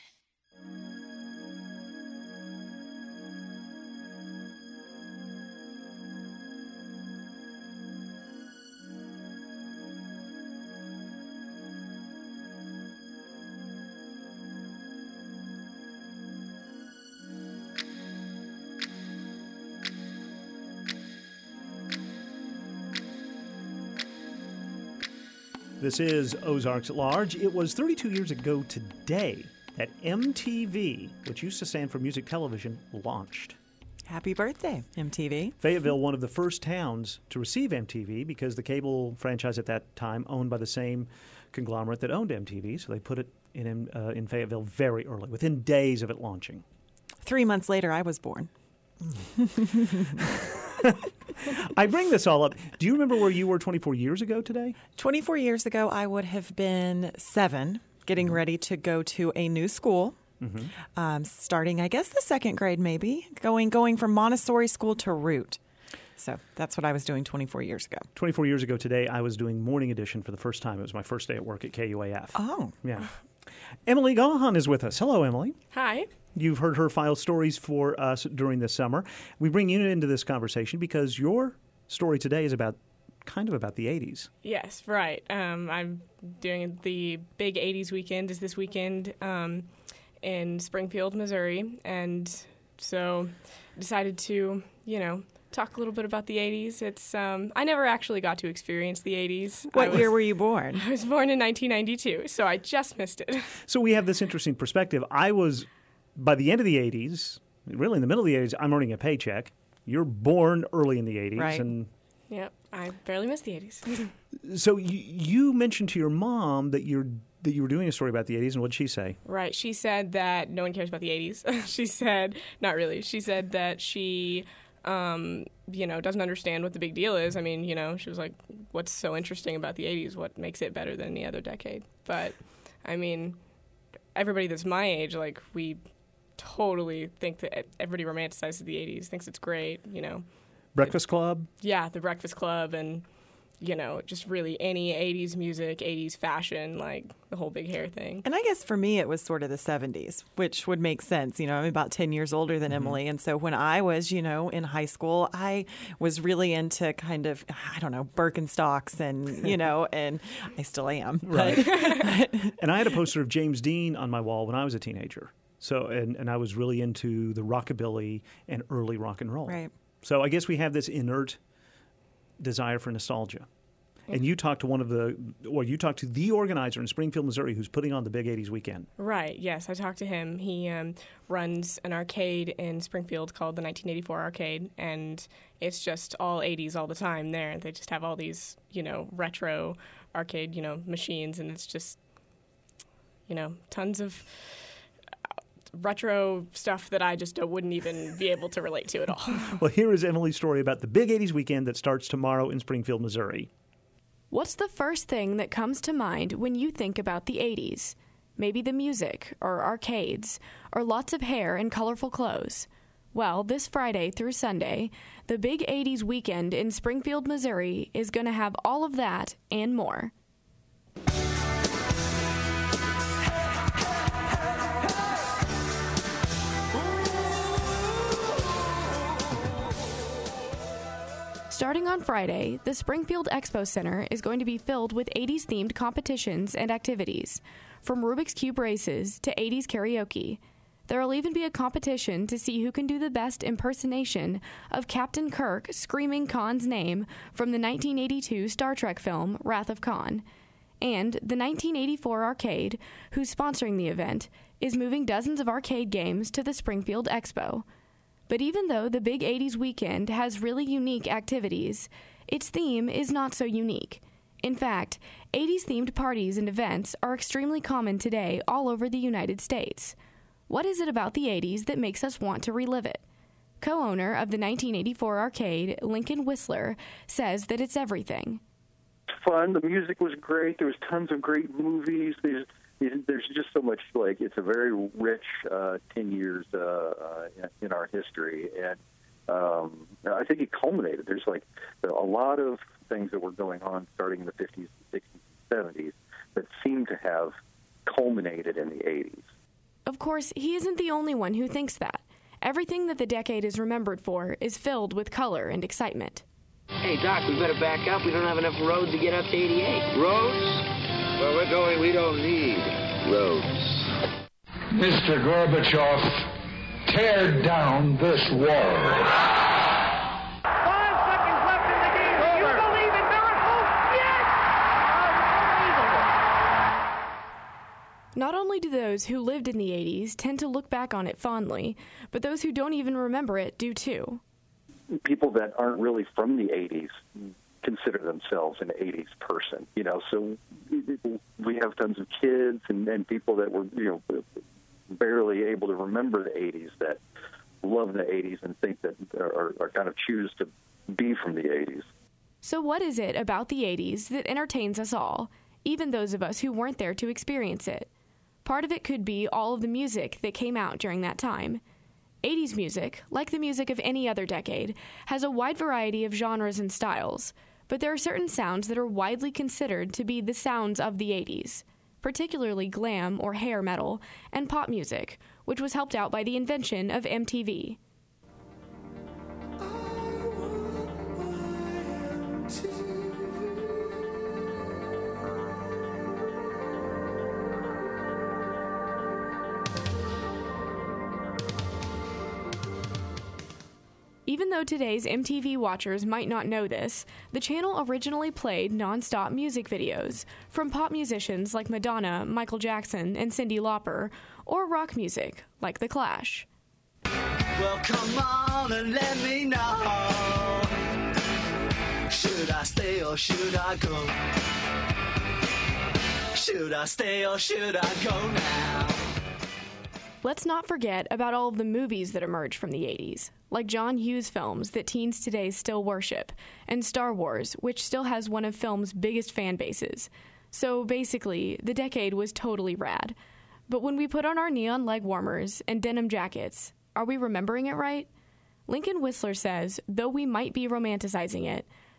This is Ozarks at Large. It was thirty-two years ago today that M T V, which used to stand for Music Television, launched. Happy birthday, M T V. Fayetteville, one of the first towns to receive M T V because the cable franchise at that time owned by the same conglomerate that owned M T V, so they put it in, uh, in Fayetteville very early, within days of it launching. Three months later, I was born. I bring this all up. Do you remember where you were twenty-four years ago today? twenty-four years ago, I would have been seven, getting ready to go to a new school. Mm-hmm. um, starting, I guess, the second grade maybe, going going from Montessori school to Root. So that's what I was doing twenty-four years ago. twenty-four years ago today, I was doing Morning Edition for the first time. It was my first day at work at K U A F. Oh. Yeah. Emily Gahan is with us. Hello, Emily. Hi. You've heard her file stories for us during this summer. We bring you into this conversation because your story today is about kind of about the eighties. Yes, right. Um, I'm doing the big eighties weekend is this weekend um, in Springfield, Missouri. And so decided to, you know, talk a little bit about the eighties. It's um, I never actually got to experience the eighties. What was, year were you born? I was born in nineteen ninety-two, so I just missed it. So we have this interesting perspective. I was, by the end of the eighties, really in the middle of the eighties, I'm earning a paycheck. You're born early in the eighties. Right. And Yep, I barely missed the eighties. so you, you mentioned to your mom that you're that you were doing a story about the eighties, and what did she say? Right. She said that no one cares about the eighties. She said, not really. She said that she, um, you know, doesn't understand what the big deal is. I mean, you know, she was like, what's so interesting about the eighties? What makes it better than any other decade? But, I mean, everybody that's my age, like, we totally think that everybody romanticizes the eighties, thinks it's great, you know. Breakfast Club? Yeah, the Breakfast Club and you know, just really any eighties music, eighties fashion, like the whole big hair thing. And I guess for me, it was sort of the seventies, which would make sense. You know, I'm about ten years older than mm-hmm. Emily. And so when I was, you know, in high school, I was really into kind of, I don't know, Birkenstocks and, you know, and I still am. Right. But, and I had a poster of James Dean on my wall when I was a teenager. So, and, and I was really into the rockabilly and early rock and roll. Right. So I guess we have this inert desire for nostalgia. And you talked to one of the, or you talked to the organizer in Springfield, Missouri, who's putting on the Big eighties Weekend. Right, yes. I talked to him. He um, runs an arcade in Springfield called the nineteen eighty-four Arcade, and it's just all eighties all the time there. They just have all these, you know, retro arcade, you know, machines, and it's just, you know, tons of retro stuff that I just wouldn't even be able to relate to at all. Well, here is Emily's story about the Big eighties Weekend that starts tomorrow in Springfield, Missouri. What's the first thing that comes to mind when you think about the eighties? Maybe the music, or arcades, or lots of hair and colorful clothes. Well, this Friday through Sunday, the Big eighties Weekend in Springfield, Missouri is going to have all of that and more. Starting on Friday, the Springfield Expo Center is going to be filled with eighties-themed competitions and activities, from Rubik's Cube races to eighties karaoke. There will even be a competition to see who can do the best impersonation of Captain Kirk screaming Khan's name from the nineteen eighty-two Star Trek film Wrath of Khan. And the nineteen eighty-four Arcade, who's sponsoring the event, is moving dozens of arcade games to the Springfield Expo. But even though the Big eighties Weekend has really unique activities, its theme is not so unique. In fact, eighties-themed parties and events are extremely common today all over the United States. What is it about the eighties that makes us want to relive it? Co-owner of the nineteen eighty-four Arcade, Lincoln Whistler, says that it's everything. Fun. The music was great. There was tons of great movies. There's There's just so much, like, it's a very rich uh, ten years uh, uh, in our history. And um, I think it culminated. There's, like, a lot of things that were going on starting in the fifties, sixties, seventies that seem to have culminated in the eighties. Of course, he isn't the only one who thinks that. Everything that the decade is remembered for is filled with color and excitement. Hey, Doc, we better back up. We don't have enough road to get up to eighty-eight. Roads? Well, we're going, we don't need roads. Mister Gorbachev, tear down this wall. Five seconds left in the game. Do you believe in miracles? Yes! Not only do those who lived in the eighties tend to look back on it fondly, but those who don't even remember it do too. People that aren't really from the eighties consider themselves an eighties person, you know, so we have tons of kids and, and people that were, you know, barely able to remember the eighties that love the eighties and think that are, are kind of choose to be from the eighties. So what is it about the eighties that entertains us all, even those of us who weren't there to experience it? Part of it could be all of the music that came out during that time. eighties music, like the music of any other decade, has a wide variety of genres and styles, but there are certain sounds that are widely considered to be the sounds of the eighties, particularly glam or hair metal, and pop music, which was helped out by the invention of M T V. Even though today's M T V watchers might not know this, the channel originally played non-stop music videos from pop musicians like Madonna, Michael Jackson, and Cyndi Lauper, or rock music like The Clash. Well, come on and let me know. Should I stay or should I go? Should I stay or should I go now? Let's not forget about all of the movies that emerged from the eighties, like John Hughes films that teens today still worship, and Star Wars, which still has one of film's biggest fan bases. So basically, the decade was totally rad. But when we put on our neon leg warmers and denim jackets, are we remembering it right? Lincoln Whistler says, though we might be romanticizing it,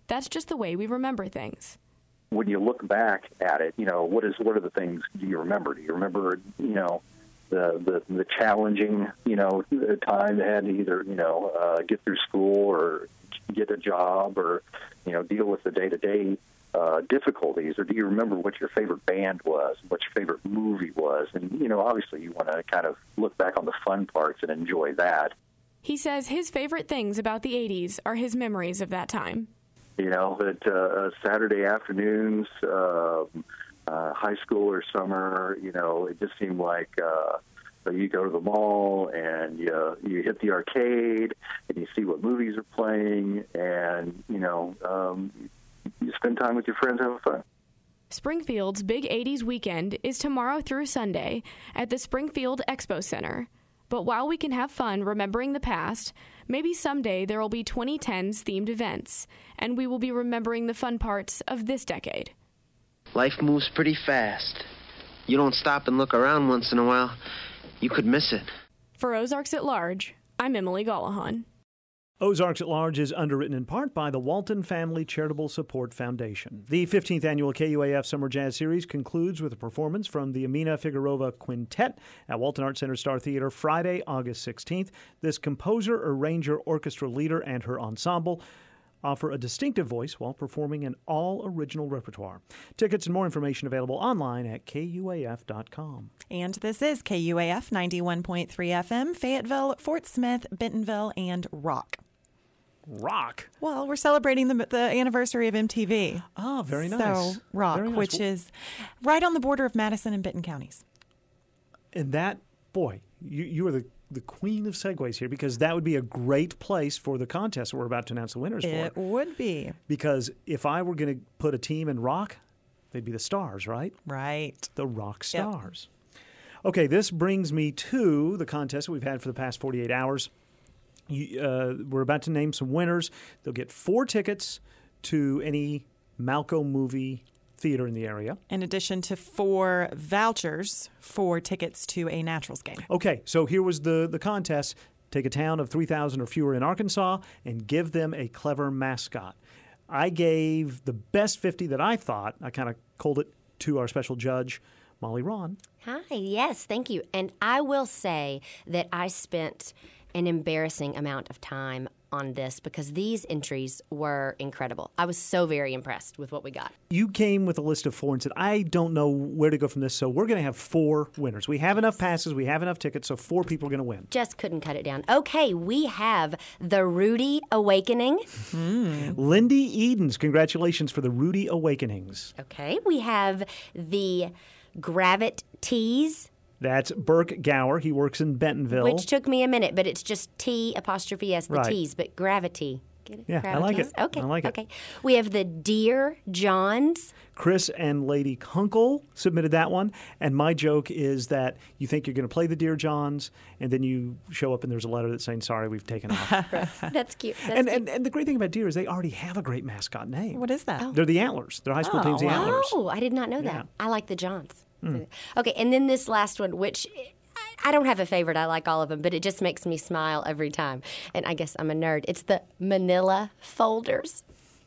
That's just the way we remember things. When you look back at it, you know, what is what are the things do you remember? Do you remember, you know, the the, the challenging, you know, time they had to either, you know, uh, get through school or get a job or, you know, deal with the day-to-day uh, difficulties? Or do you remember what your favorite band was, what your favorite movie was? And, you know, obviously you want to kind of look back on the fun parts and enjoy that. He says his favorite things about the eighties are his memories of that time. You know, that uh, Saturday afternoons, uh, uh, high school or summer, you know, it just seemed like uh, you go to the mall and you, you hit the arcade and you see what movies are playing and, you know, um, you spend time with your friends having fun. Springfield's Big eighties Weekend is tomorrow through Sunday at the Springfield Expo Center. But while we can have fun remembering the past, maybe someday there will be twenty tens themed events, and we will be remembering the fun parts of this decade. Life moves pretty fast. You don't stop and look around once in a while, you could miss it. For Ozarks at Large, I'm Emily Gallahan. Ozarks at Large is underwritten in part by the Walton Family Charitable Support Foundation. The fifteenth annual K U A F Summer Jazz Series concludes with a performance from the Amina Figueroa Quintet at Walton Arts Center Star Theater Friday, August sixteenth. This composer, arranger, orchestra leader, and her ensemble offer a distinctive voice while performing an all-original repertoire. Tickets and more information available online at K U A F dot com. And this is K U A F ninety-one point three F M, Fayetteville, Fort Smith, Bentonville, and Rock. Rock? Well, we're celebrating the, the anniversary of M T V. Oh, very nice. So, Rock, very nice. which is right on the border of Madison and Benton counties. And that, boy, you, you are the the queen of segues here, because that would be a great place for the contest we're about to announce the winners It for. It would be. Because if I were going to put a team in Rock, they'd be the Stars, right? Right. The Rock Stars. Yep. Okay, this brings me to the contest that we've had for the past forty-eight hours. You, uh, we're about to name some winners. They'll get four tickets to any Malco movie theater in the area. In addition to four vouchers for tickets to a Naturals game. Okay, so here was the, the contest. Take a town of three thousand or fewer in Arkansas and give them a clever mascot. I gave the best fifty that I thought. I kind of called it to our special judge, Molly Ron. Hi, yes, thank you. And I will say that I spent an embarrassing amount of time on this because these entries were incredible. I was so very impressed with what we got. You came with a list of four and said, I don't know where to go from this, so we're going to have four winners. We have enough passes, we have enough tickets, so four people are going to win. Just couldn't cut it down. Okay, we have the Rudy Awakening. Mm. Lindy Edens, congratulations for the Rudy Awakenings. Okay, we have the Gravit Tees. That's Burke Gower. He works in Bentonville. Which took me a minute, but it's just T apostrophe S, the right. T's, but gravity. Get it? Yeah, Gravities? I like it. Okay, I like it. Okay. We have the Dear Johns. Chris and Lady Kunkel submitted that one. And my joke is that you think you're going to play the Dear Johns, and then you show up and there's a letter that's saying, sorry, we've taken off. That's cute. That's and, cute. and and the great thing about Dear is they already have a great mascot name. What is that? Oh. They're the Antlers. Their high school oh, team's the wow. Antlers. Oh, I did not know that. Yeah. I like the Johns. Mm. Okay, and then this last one, which I don't have a favorite. I like all of them, but it just makes me smile every time. And I guess I'm a nerd. It's the Manila Folders.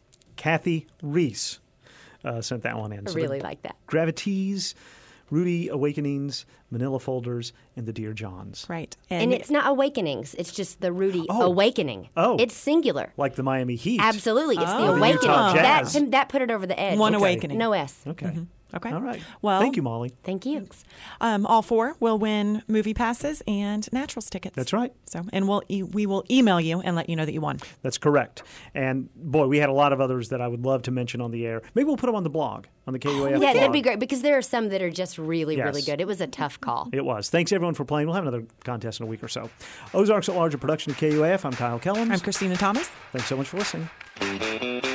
Kathy Reese uh, sent that one in. I So really the like that. Gravities, Rudy Awakenings, Manila Folders, and the Dear Johns. Right. And, and it's not Awakenings. It's just the Rudy oh. Awakening. Oh. It's singular. Like the Miami Heat. Absolutely. It's oh. the Awakening. The that, that put it over the edge. One okay. Awakening. No S. Okay. Mm-hmm. Okay. All right. Well, thank you, Molly. Thank you. Um, all four will win movie passes and Naturals tickets. That's right. So, and we'll e- we will email you and let you know that you won. That's correct. And boy, we had a lot of others that I would love to mention on the air. Maybe we'll put them on the blog, on the K U A F Yeah, blog. that'd be great because there are some that are just really, Yes. really good. It was a tough call. It was. Thanks everyone for playing. We'll have another contest in a week or so. Ozarks at Large, a production of K U A F. I'm Kyle Kellums. I'm Christina Thomas. Thanks so much for listening.